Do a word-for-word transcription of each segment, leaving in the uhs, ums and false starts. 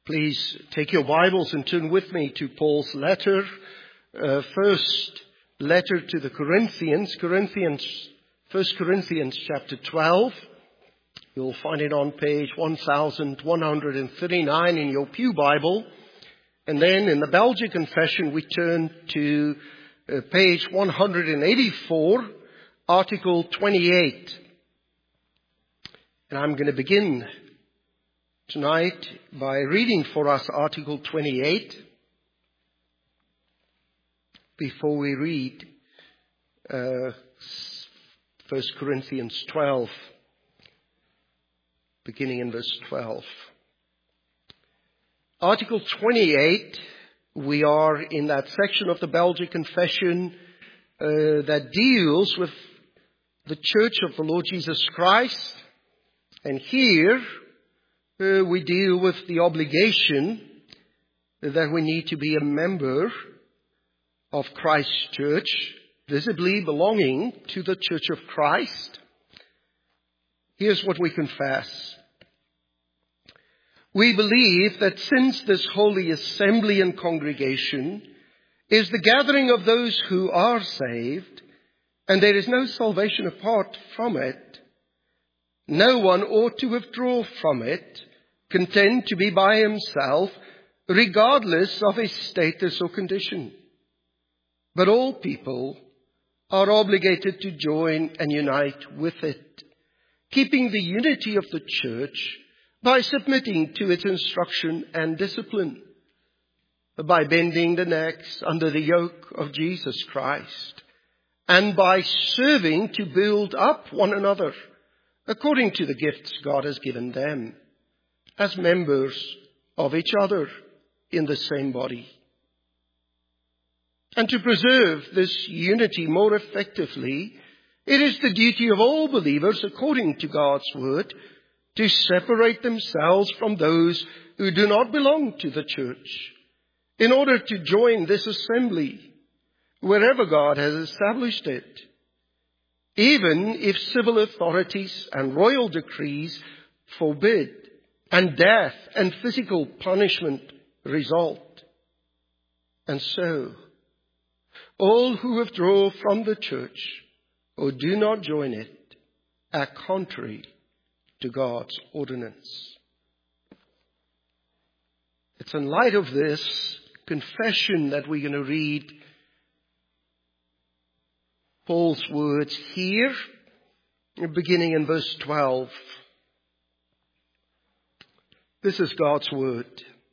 Please take your Bibles and turn with me to Paul's letter, uh, first letter to the Corinthians, Corinthians, First Corinthians chapter twelve. You'll find it on page one thousand one hundred thirty-nine in your Pew Bible. And then in the Belgian Confession, we turn to uh, page one hundred eighty-four, article twenty-eight. And I'm going to begin tonight by reading for us article twenty-eight before we read uh, First Corinthians twelve, beginning in verse twelve. Article twenty-eight, we are in that section of the Belgian Confession uh, that deals with the Church of the Lord Jesus Christ. And here uh, we deal with the obligation that we need to be a member of Christ's church, visibly belonging to the Church of Christ. Here's what we confess. We believe that since this holy assembly and congregation is the gathering of those who are saved, and there is no salvation apart from it, no one ought to withdraw from it, content to be by himself, regardless of his status or condition. But all people are obligated to join and unite with it, keeping the unity of the church by submitting to its instruction and discipline, by bending the necks under the yoke of Jesus Christ, and by serving to build up one another according to the gifts God has given them, as members of each other in the same body. And to preserve this unity more effectively, it is the duty of all believers, according to God's word, to separate themselves from those who do not belong to the church, in order to join this assembly wherever God has established it, even if civil authorities and royal decrees forbid, and death and physical punishment result. And so, all who withdraw from the church or do not join it are contrary to God's ordinance. It's in light of this confession that we're going to read Paul's words here, beginning in verse twelve. This is God's word.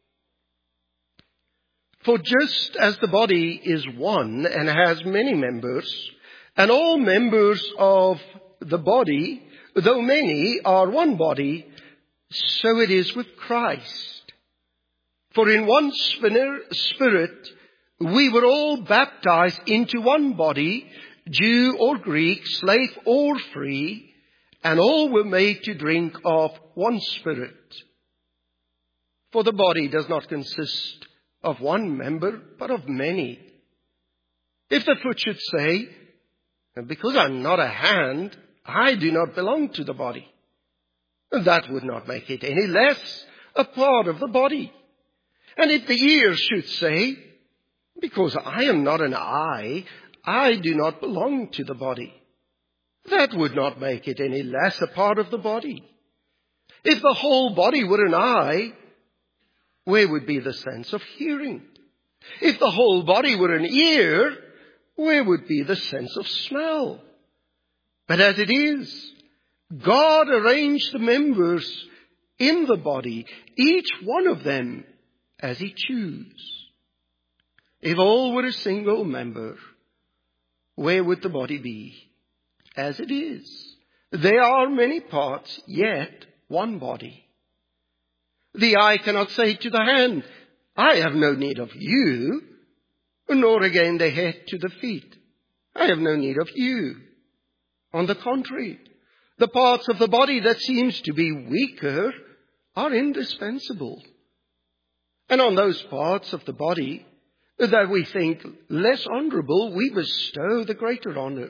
For just as the body is one and has many members, and all members of the body, though many, are one body, so it is with Christ. For in one Spirit we were all baptized into one body, Jew or Greek, slave or free, and all were made to drink of one Spirit. For the body does not consist of one member, but of many. If the foot should say, because I'm not a hand, I do not belong to the body, that would not make it any less a part of the body. And if the ear should say, because I am not an eye, I do not belong to the body, that would not make it any less a part of the body. If the whole body were an eye, where would be the sense of hearing? If the whole body were an ear, where would be the sense of smell? But as it is, God arranged the members in the body, each one of them as he chose. If all were a single member, where would the body be? As it is, there are many parts, yet one body. The eye cannot say to the hand, I have no need of you, nor again the head to the feet, I have no need of you. On the contrary, the parts of the body that seems to be weaker are indispensable. And on those parts of the body that we think less honorable, we bestow the greater honor.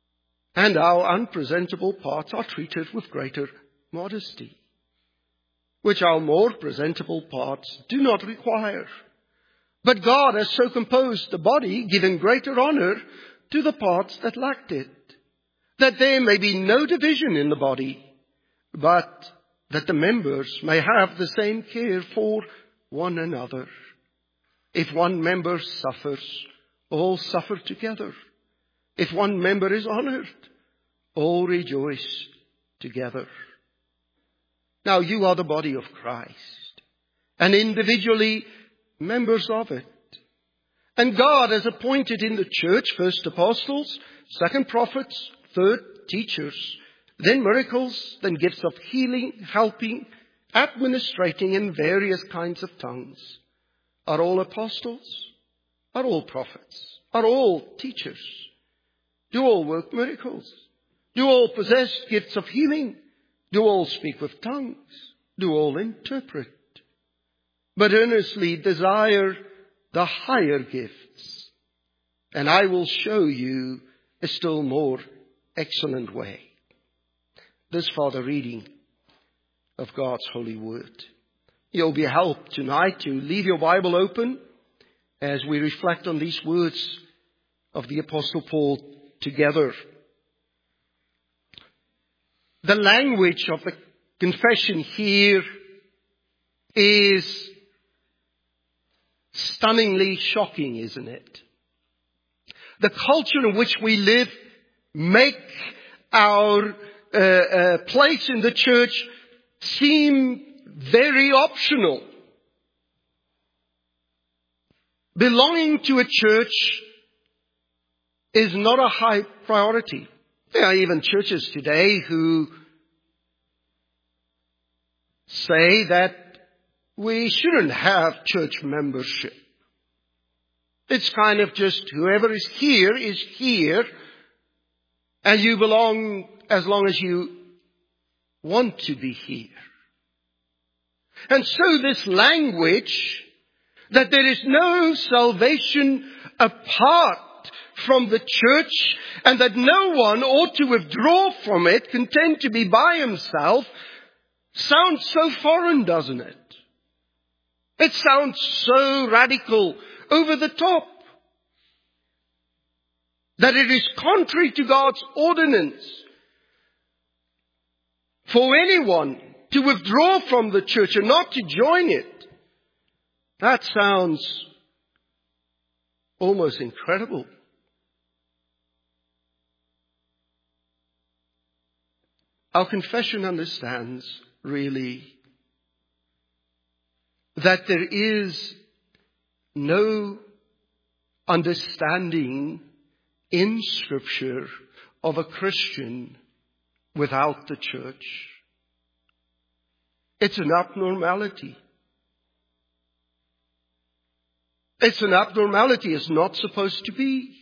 And our unpresentable parts are treated with greater modesty. which our more presentable parts do not require. But God has so composed the body, giving greater honor to the parts that lacked it, that there may be no division in the body, but that the members may have the same care for one another. If one member suffers, all suffer together. If one member is honored, all rejoice together. Now you are the body of Christ, and individually members of it. And God has appointed in the church first apostles, second prophets, third teachers, then miracles, then gifts of healing, helping, administrating in various kinds of tongues. Are all apostles? Are all prophets? Are all teachers? Do all work miracles? Do all possess gifts of healing? Do all speak with tongues? Do all interpret? But earnestly desire the higher gifts, and I will show you a still more excellent way. This for the reading of God's holy word. You'll be helped tonight to leave your Bible open as we reflect on these words of the Apostle Paul together. The language of the confession here is stunningly shocking, isn't it? The culture in which we live make our uh, uh, place in the church seem very optional. Belonging to a church is not a high priority. There are even churches today who say that we shouldn't have church membership. It's kind of just whoever is here is here, and you belong as long as you want to be here. And so this language that there is no salvation apart from the church and that no one ought to withdraw from it, content to be by himself, sounds so foreign, doesn't it? It sounds so radical, over the top, that it is contrary to God's ordinance for anyone to withdraw from the church and not to join it. That sounds almost incredible. Our confession understands, really, that there is no understanding in Scripture of a Christian without the church. It's an abnormality. It's an abnormality. It's not supposed to be.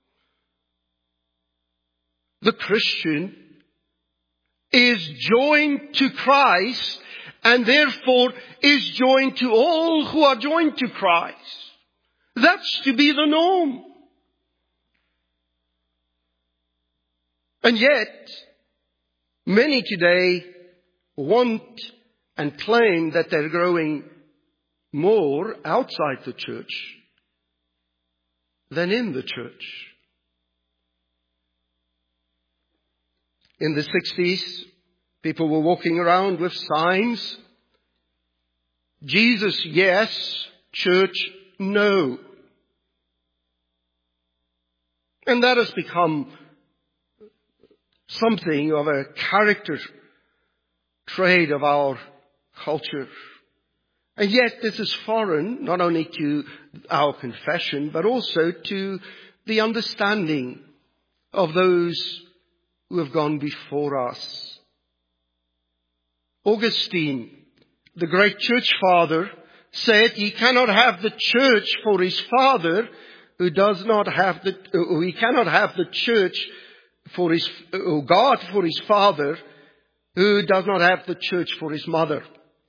The Christian is joined to Christ and therefore is joined to all who are joined to Christ. That's to be the norm. And yet, many today want and claim that they're growing more outside the church than in the church. In the sixties, people were walking around with signs. Jesus, yes. Church, no. And that has become something of a character trait of our culture. And yet this is foreign, not only to our confession, but also to the understanding of those who have gone before us. Augustine, the great church father, said he cannot have the church for his father who does not have the, or he cannot have the church for his, or God for his father who does not have the church for his mother.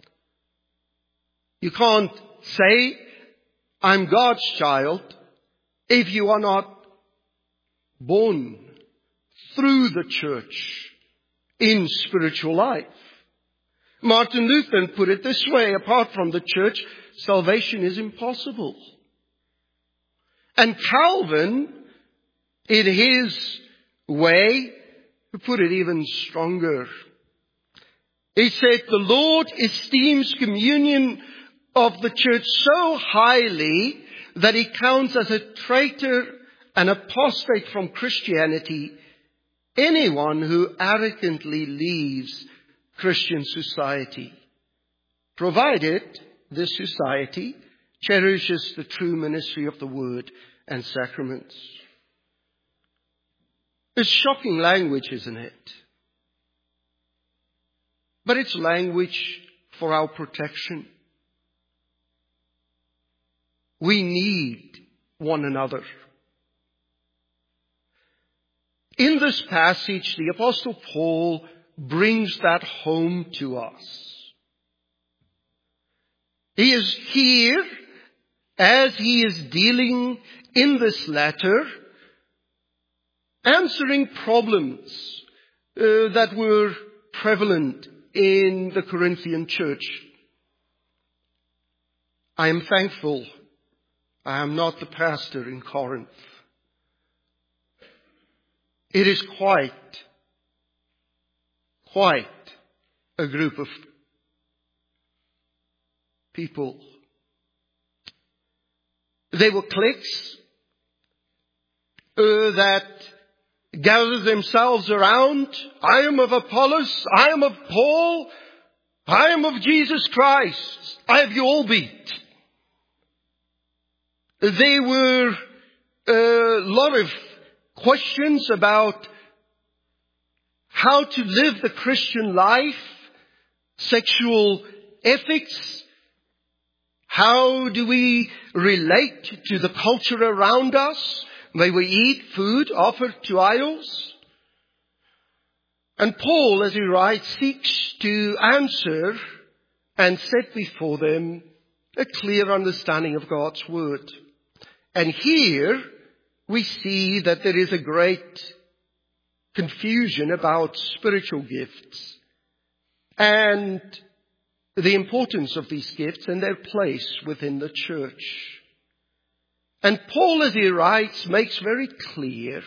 You can't say, I'm God's child, if you are not born through the church in spiritual life. Martin Luther put it this way: apart from the church, salvation is impossible. And Calvin, in his way, put it even stronger. He said, the Lord esteems communion of the church so highly that he counts as a traitor and apostate from Christianity anyone who arrogantly leaves Christian society, provided this society cherishes the true ministry of the word and sacraments. It's shocking language, isn't it? But it's language for our protection. We need one another. In this passage, the Apostle Paul brings that home to us. He is here, as he is dealing in this letter, answering problems uh, that were prevalent in the Corinthian church. I am thankful I am not the pastor in Corinth. It is quite, quite a group of people. They were cliques uh, that gathered themselves around. I am of Apollos. I am of Paul. I am of Jesus Christ. I have you all beat. There were a lot of questions about how to live the Christian life, sexual ethics. How do we relate to the culture around us? May we eat food offered to idols? And Paul, as he writes, seeks to answer and set before them a clear understanding of God's word. And here we see that there is a great confusion about spiritual gifts and the importance of these gifts and their place within the church. And Paul, as he writes, makes very clear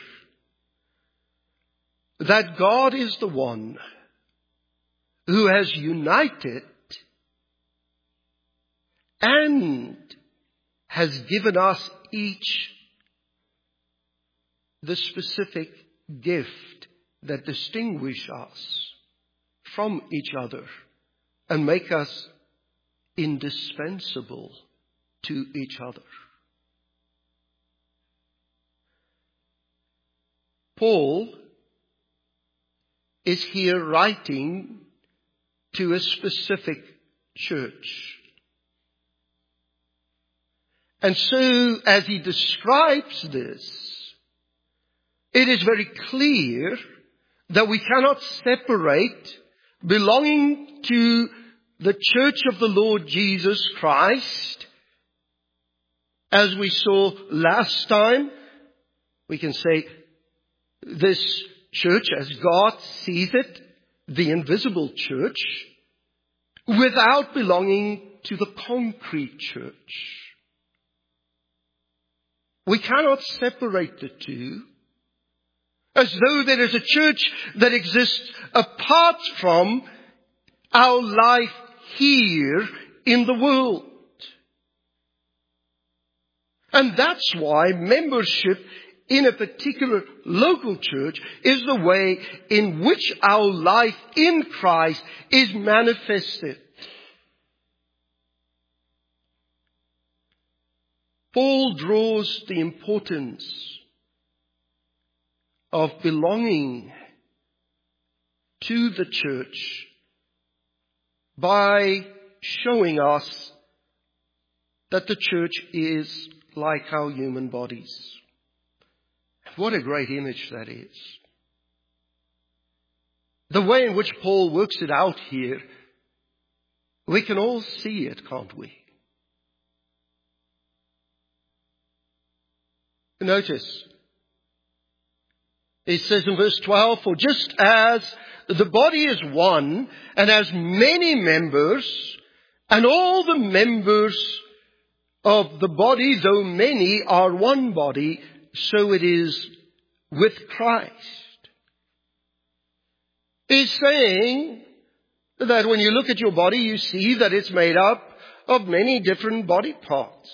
that God is the one who has united and has given us each the specific gift that distinguishes us from each other and make us indispensable to each other. Paul is here writing to a specific church. And so, as he describes this, it is very clear that we cannot separate belonging to the church of the Lord Jesus Christ. As we saw last time, we can say this church as God sees it, the invisible church, without belonging to the concrete church. We cannot separate the two, as though there is a church that exists apart from our life here in the world. And that's why membership in a particular local church is the way in which our life in Christ is manifested. Paul draws the importance of belonging to the church by showing us that the church is like our human bodies. What a great image that is. The way in which Paul works it out here, we can all see it, can't we? Notice, It says in verse twelve, for just as the body is one and has many members, and all the members of the body, though many, are one body, so it is with Christ. He's saying that when you look at your body, you see that it's made up of many different body parts.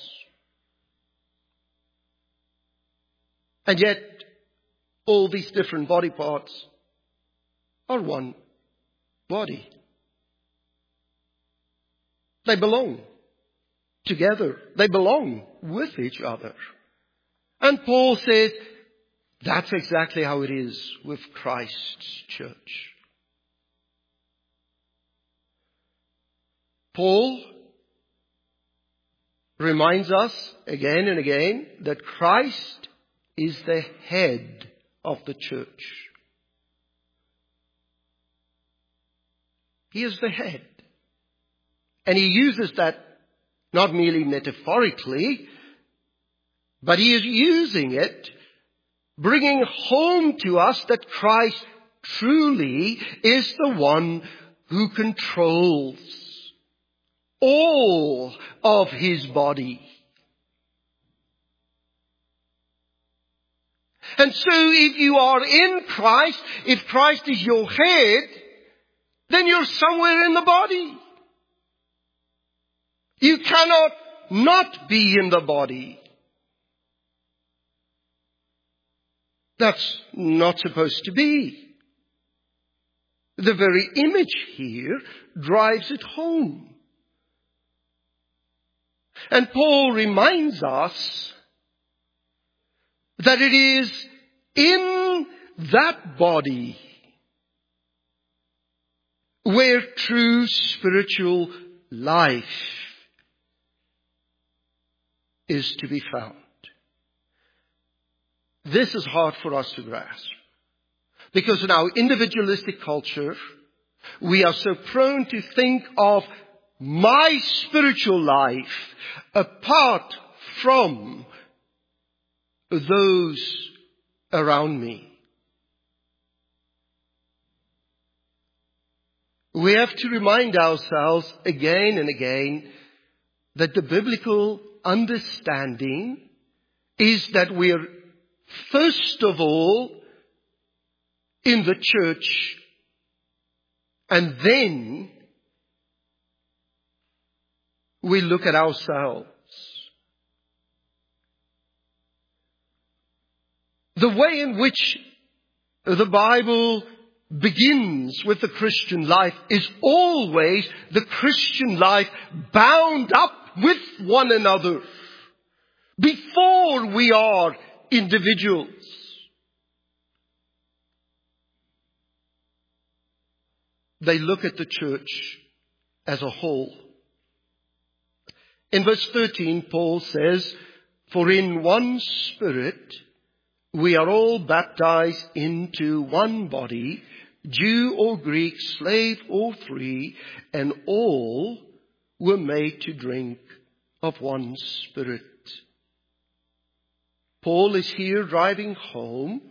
And yet, all these different body parts are one body. They belong together. They belong with each other. And Paul says, that's exactly how it is with Christ's church. Paul reminds us again and again that Christ is the head of the church. He is the head. And he uses that not merely metaphorically, but he is using it, bringing home to us that Christ truly is the one who controls all of his body. And so if you are in Christ, if Christ is your head, then you're somewhere in the body. You cannot not be in the body. That's not supposed to be. The very image here drives it home. And Paul reminds us that it is in that body where true spiritual life is to be found. This is hard for us to grasp, because in our individualistic culture, we are so prone to think of my spiritual life apart from those around me. We have to remind ourselves again and again that the biblical understanding is that we are first of all in the church, and then we look at ourselves. The way in which the Bible begins with the Christian life is always the Christian life bound up with one another before we are individuals. They look at the church as a whole. In verse thirteen, Paul says, for in one Spirit we are all baptized into one body, Jew or Greek, slave or free, and all were made to drink of one Spirit. Paul is here driving home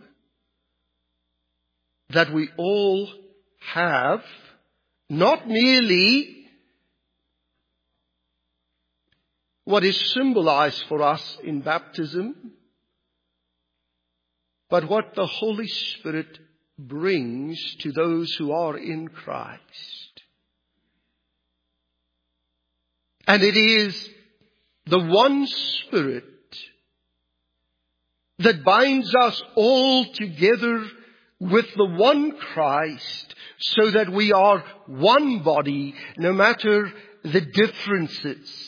that we all have not merely what is symbolized for us in baptism, but what the Holy Spirit brings to those who are in Christ. And it is the one Spirit that binds us all together with the one Christ, so that we are one body, no matter the differences.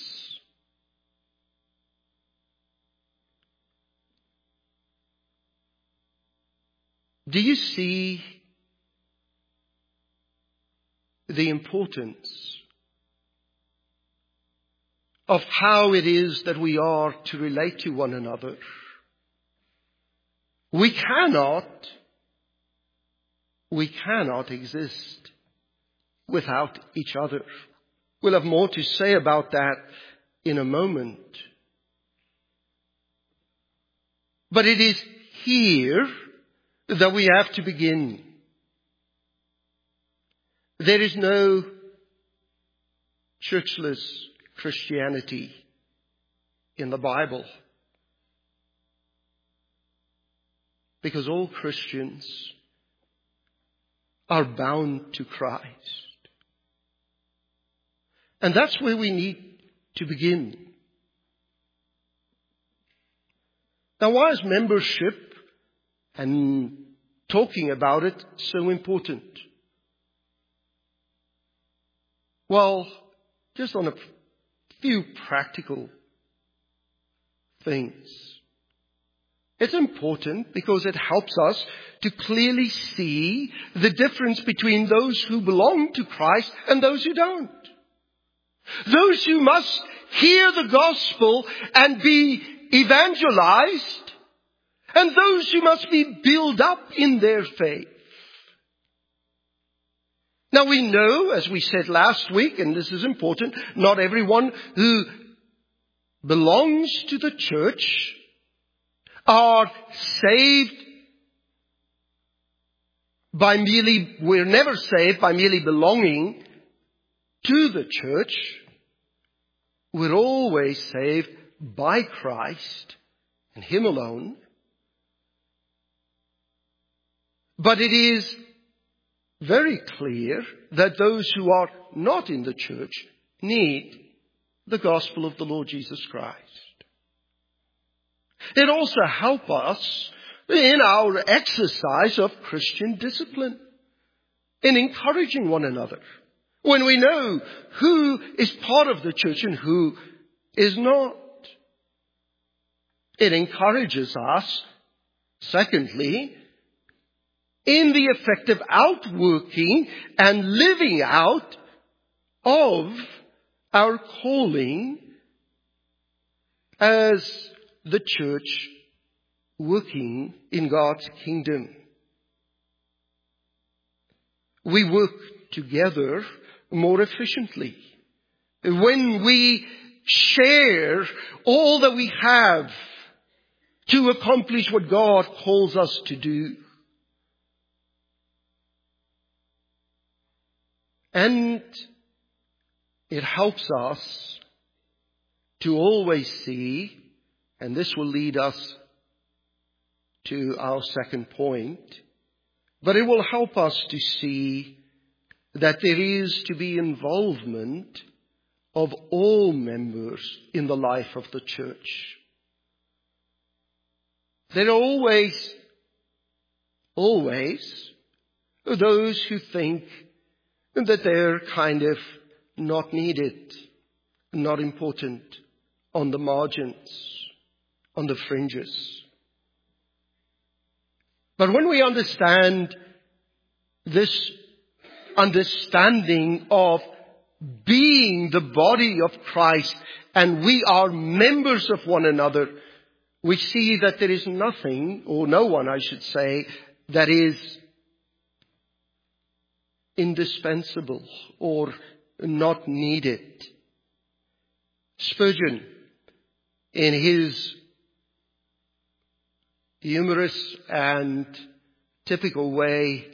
Do you see the importance of how it is that we are to relate to one another? We cannot, we cannot exist without each other. We'll have more to say about that in a moment. But it is here that we have to begin. There is no churchless Christianity in the Bible, because all Christians are bound to Christ. And that's where we need to begin. Now, why is membership and talking about it so important? Well, just on a few practical things. It's important because it helps us to clearly see the difference between those who belong to Christ and those who don't. Those who must hear the gospel and be evangelized, and those who must be built up in their faith. Now we know, as we said last week, and this is important, not everyone who belongs to the church are saved by merely, we're never saved by merely belonging to the church. We're always saved by Christ and Him alone. But it is very clear that those who are not in the church need the gospel of the Lord Jesus Christ. It also helps us in our exercise of Christian discipline, in encouraging one another, when we know who is part of the church and who is not. It encourages us, secondly, in the effective outworking and living out of our calling as the church working in God's kingdom. We work together more efficiently when we share all that we have to accomplish what God calls us to do. And it helps us to always see, and this will lead us to our second point, but it will help us to see that there is to be involvement of all members in the life of the church. There are always, always those who think that they're kind of not needed, not important, on the margins, on the fringes. But when we understand this understanding of being the body of Christ and we are members of one another, we see that there is nothing, or no one I should say, that is indispensable or not needed. Spurgeon, in his humorous and typical way,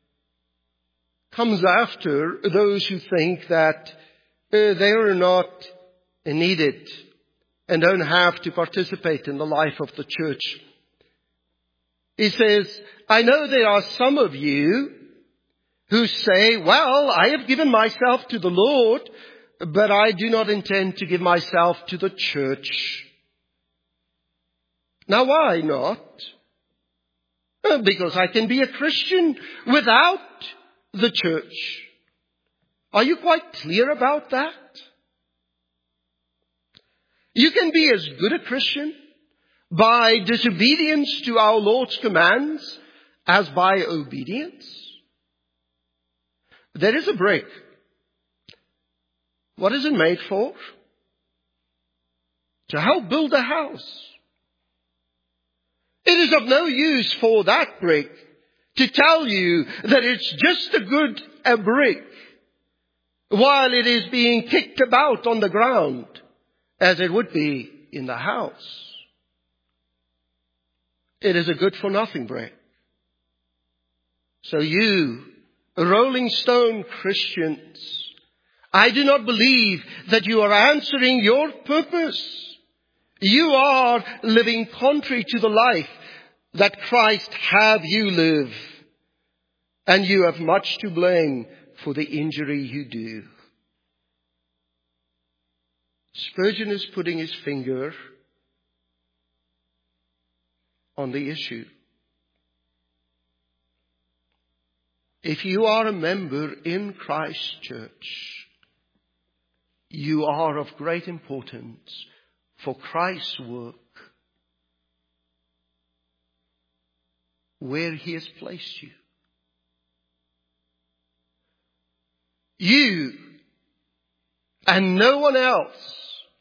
comes after those who think that uh, they are not needed and don't have to participate in the life of the church. He says, I know there are some of you who say, well, I have given myself to the Lord, but I do not intend to give myself to the church. Now, why not? Well, because I can be a Christian without the church. Are you quite clear about that? You can be as good a Christian by disobedience to our Lord's commands as by obedience. There is a brick. What is it made for? To help build a house. It is of no use for that brick to tell you that it's just a good a brick while it is being kicked about on the ground as it would be in the house. It is a good for nothing brick. So you, Rolling Stone Christians, I do not believe that you are answering your purpose. You are living contrary to the life that Christ have you live. And you have much to blame for the injury you do. Spurgeon is putting his finger on the issue. If you are a member in Christ's church, you are of great importance for Christ's work where He has placed you. You and no one else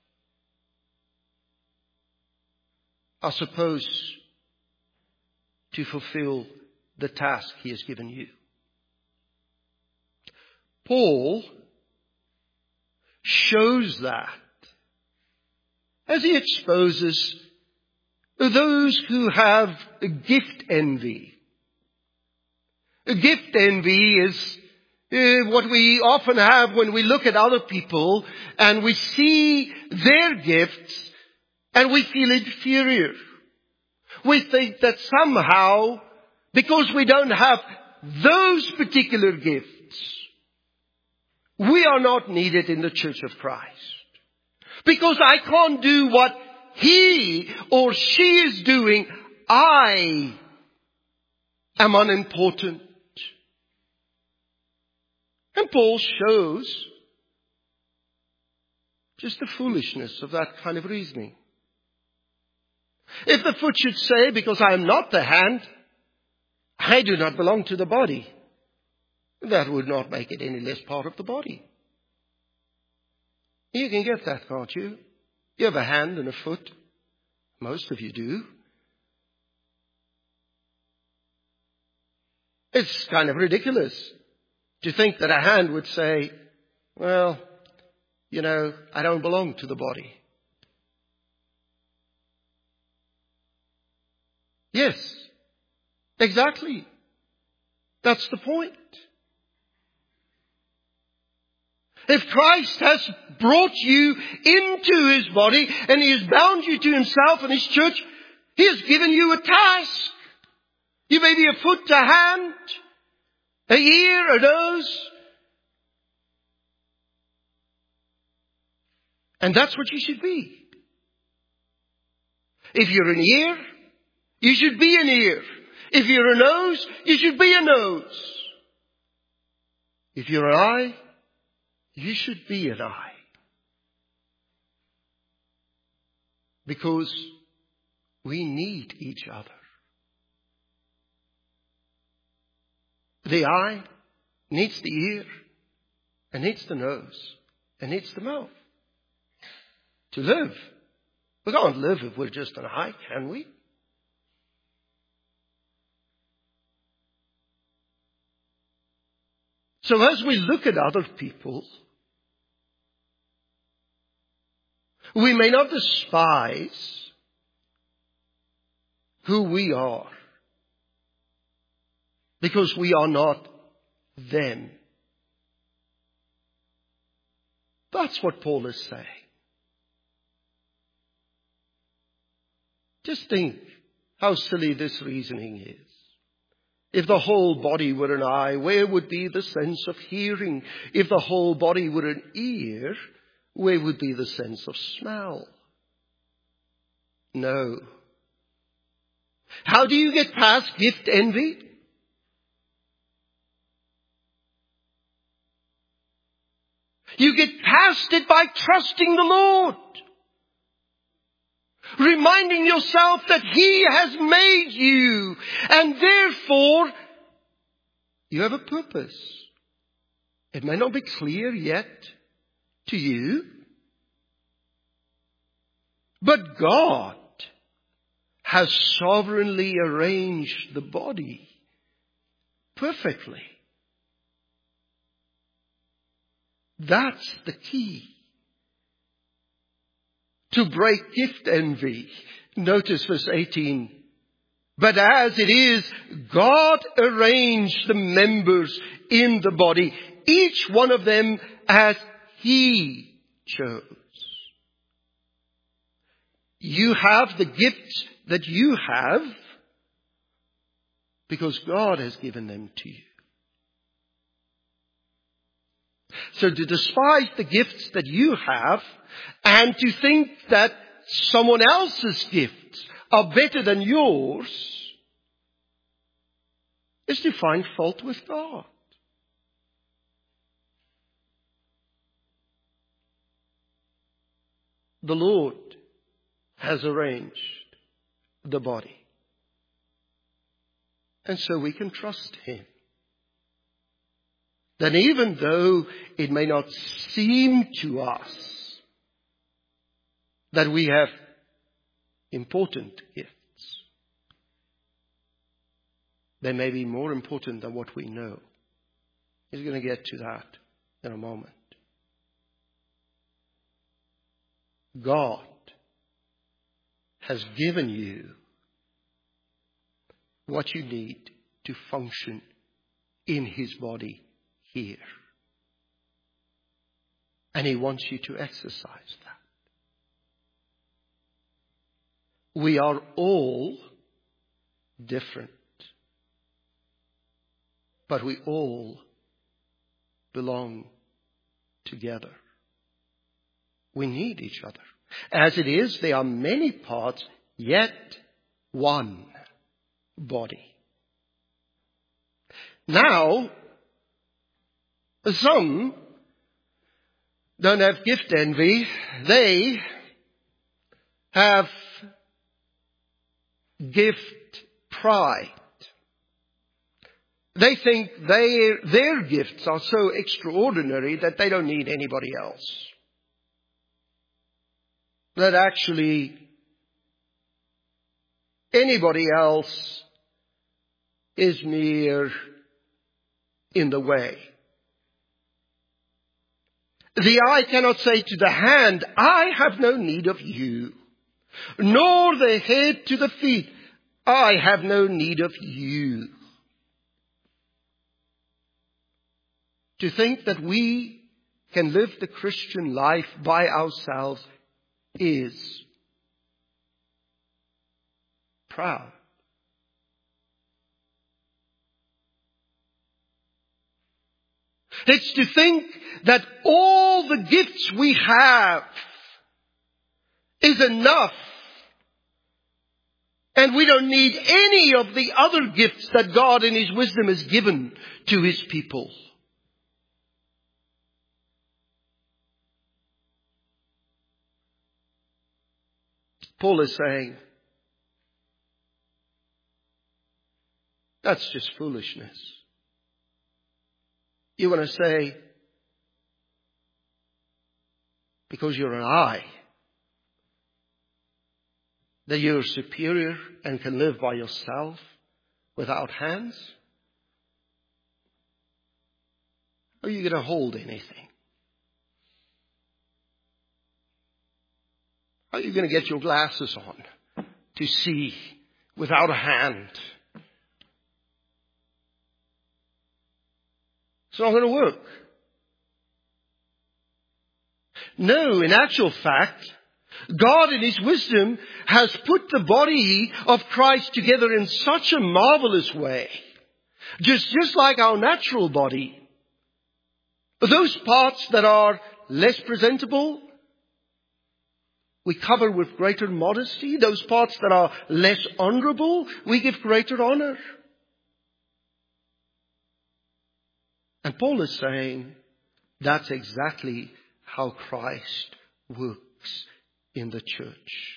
are supposed to fulfill the task He has given you. Paul shows that as he exposes those who have a gift envy. A gift envy is uh, what we often have when we look at other people and we see their gifts and we feel inferior. We think that somehow, because we don't have those particular gifts, we are not needed in the Church of Christ. Because I can't do what he or she is doing, I am unimportant. And Paul shows just the foolishness of that kind of reasoning. If the foot should say, because I am not the hand, I do not belong to the body, that would not make it any less part of the body. You can get that, can't you? You have a hand and a foot. Most of you do. It's kind of ridiculous to think that a hand would say, well, you know, I don't belong to the body. Yes, exactly. That's the point. If Christ has brought you into His body and He has bound you to Himself and His church, He has given you a task. You may be a foot, a hand, a ear, a nose. And that's what you should be. If you're an ear, you should be an ear. If you're a nose, you should be a nose. If you're an eye, you should be an eye. Because we need each other. The eye needs the ear, and needs the nose, and needs the mouth. To live. We can't live if we're just an eye, can we? So as we look at other people, we may not despise who we are, because we are not them. That's what Paul is saying. Just think how silly this reasoning is. If the whole body were an eye, where would be the sense of hearing? If the whole body were an ear, where would be the sense of smell? No. How do you get past gift envy? You get past it by trusting the Lord. Reminding yourself that He has made you. And therefore, you have a purpose. It may not be clear yet to you. But God has sovereignly arranged the body perfectly. That's the key. To break gift envy. Notice verse eighteen. But as it is, God arranged the members in the body, each one of them as He chose. You have the gifts that you have because God has given them to you. So to despise the gifts that you have and to think that someone else's gifts are better than yours is to find fault with God. The Lord has arranged the body. And so we can trust Him. That even though it may not seem to us that we have important gifts, they may be more important than what we know. He's going to get to that in a moment. God has given you what you need to function in His body here. And He wants you to exercise that. We are all different, but we all belong together. We need each other. As it is, there are many parts, yet one body. Now, some don't have gift envy. They have gift pride. They think they, their gifts are so extraordinary that they don't need anybody else. That actually anybody else is mere in the way. The eye cannot say to the hand, I have no need of you. Nor the head to the feet, I have no need of you. To think that we can live the Christian life by ourselves is proud. It's to think that all the gifts we have is enough. And we don't need any of the other gifts that God in His wisdom has given to His people. Paul is saying, that's just foolishness. You want to say, because you're an eye, that you're superior and can live by yourself without hands? Are you going to hold anything? How are you going to get your glasses on to see without a hand? It's not going to work. No, in actual fact, God in His wisdom has put the body of Christ together in such a marvelous way. Just, just like our natural body. Those parts that are less presentable, we cover with greater modesty. Those parts that are less honorable, we give greater honor. And Paul is saying that's exactly how Christ works in the church.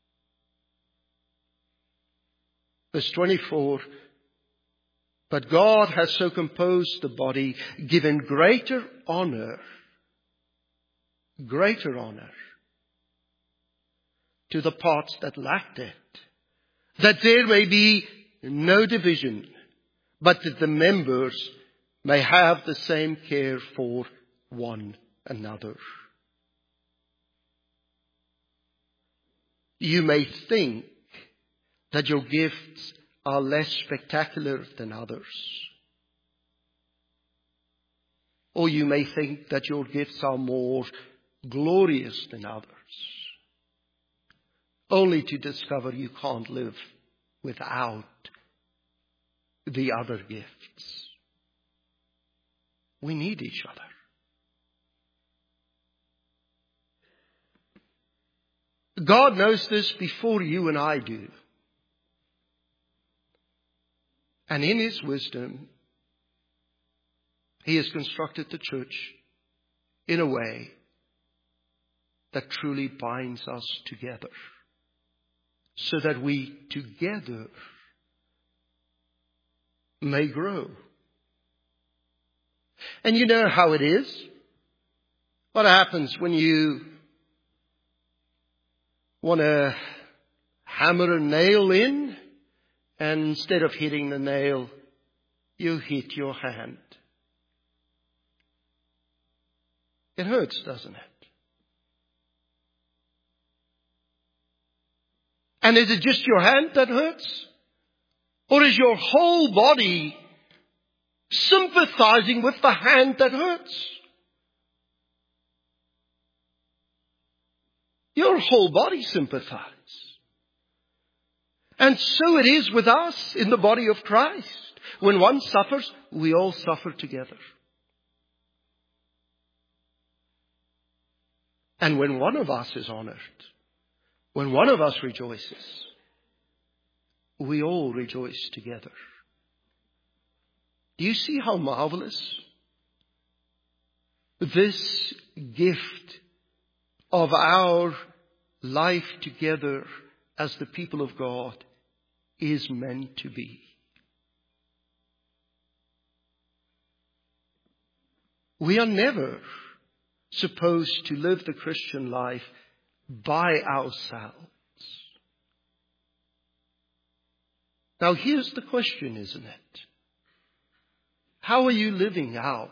Verse twenty-four, but God has so composed the body, given greater honor, greater honor to the parts that lacked it, that there may be no division, but that the members may have the same care for one another. You may think that your gifts are less spectacular than others. Or you may think that your gifts are more glorious than others, only to discover you can't live without the other gifts. We need each other. God knows this before you and I do. And in His wisdom, He has constructed the church in a way that truly binds us together, so that we together may grow. And you know how it is. What happens when you want to hammer a nail in, and instead of hitting the nail, you hit your hand? It hurts, doesn't it? And is it just your hand that hurts? Or is your whole body sympathizing with the hand that hurts? Your whole body sympathizes. And so it is with us in the body of Christ. When one suffers, we all suffer together. And when one of us is honored, when one of us rejoices, we all rejoice together. Do you see how marvelous this gift of our life together as the people of God is meant to be? We are never supposed to live the Christian life by ourselves. Now here's the question, isn't it? How are you living out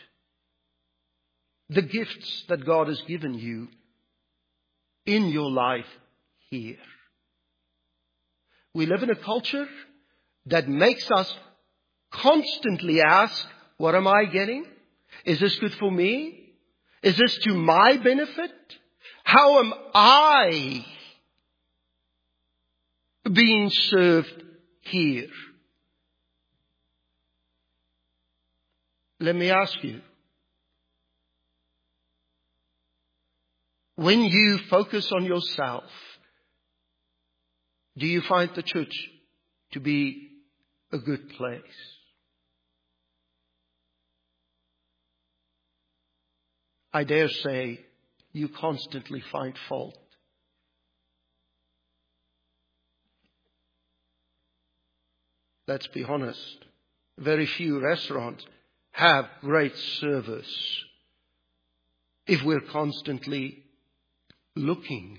the gifts that God has given you in your life here? We live in a culture that makes us constantly ask, what am I getting? Is this good for me? Is this to my benefit? How am I being served here? Let me ask you, when you focus on yourself, do you find the church to be a good place? I dare say you constantly find fault. Let's be honest. Very few restaurants have great service if we're constantly looking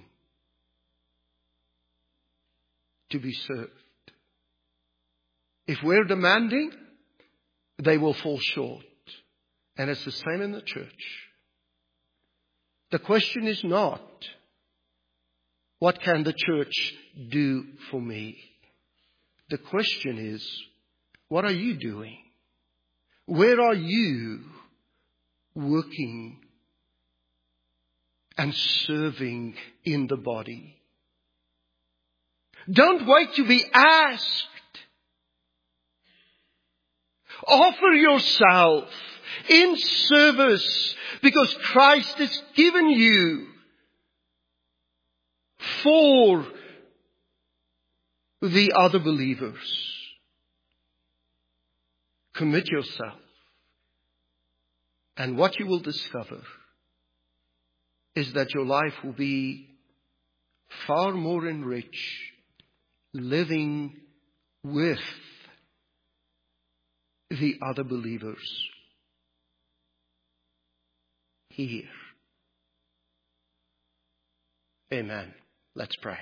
to be served. If we're demanding, they will fall short. And it's the same in the church. The question is not, what can the church do for me? The question is, what are you doing? Where are you working and serving in the body? Don't wait to be asked. Offer yourself in service, because Christ has given you for the other believers. Commit yourself. And what you will discover is that your life will be far more enriched living with the other believers here. Amen. Let's pray.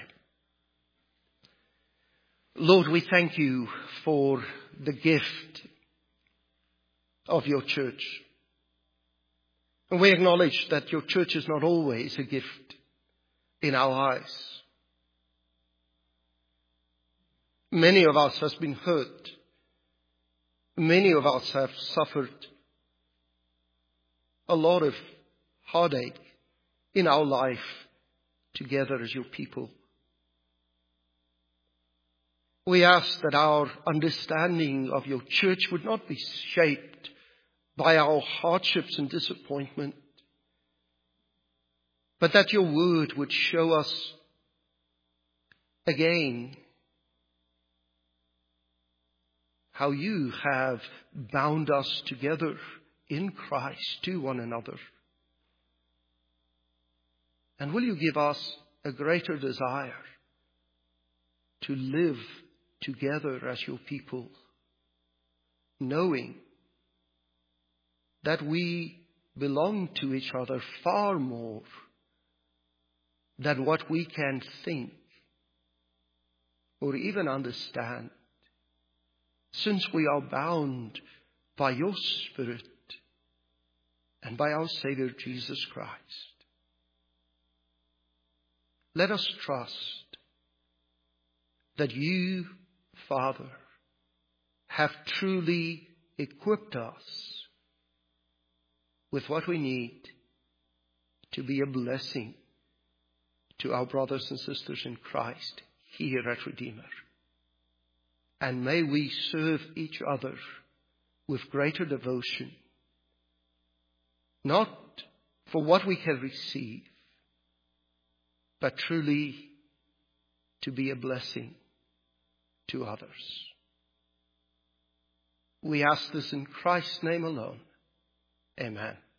Lord, we thank you for the gift of your church. And we acknowledge that your church is not always a gift in our eyes. Many of us has been hurt. Many of us have suffered a lot of heartache in our life together as your people. We ask that our understanding of your church would not be shaped by our hardships and disappointment, but that your word would show us again how you have bound us together in Christ to one another. And will you give us a greater desire to live together as your people, knowing that we belong to each other far more than what we can think or even understand, since we are bound by your Spirit and by our Savior Jesus Christ. Let us trust that you, Father, have truly equipped us with what we need to be a blessing to our brothers and sisters in Christ here at Redeemer. And may we serve each other with greater devotion, not for what we can receive, but truly to be a blessing to others. We ask this in Christ's name alone. Amen.